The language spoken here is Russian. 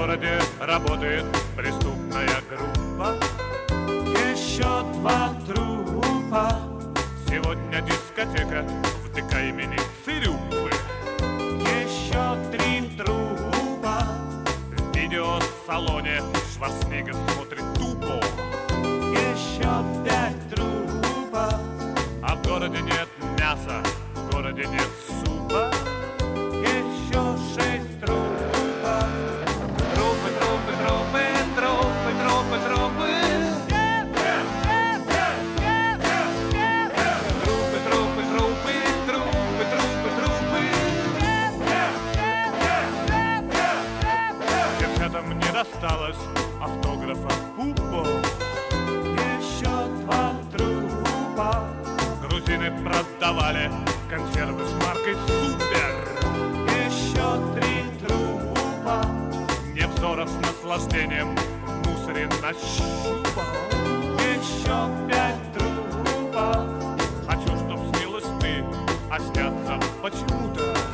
городе работает преступная группа. Еще 2 трупа. Сегодня дискотека в ДК имени Цирюльпы. Еще 3 трупа. В видеосалоне Шварценеггер смотрит тупо. Еще 5 трупа. А в городе нет мяса, в городе нет супа. Еще 6 трупа. Трупы, трупы, трупы, трупы, трупы, трупы. Трупы, трупы, трупы, трупы, трупы, трупы. Девчатам не досталось автографа Пупо. Еще 2 трупа. Грузины продавали консервы с маркой Супер. Еще 3 трупа. Невзоров с наслаждением в мусоре нащупал. Еще 5 трупа. Хочу, чтоб снилась ты, а снятся почему-то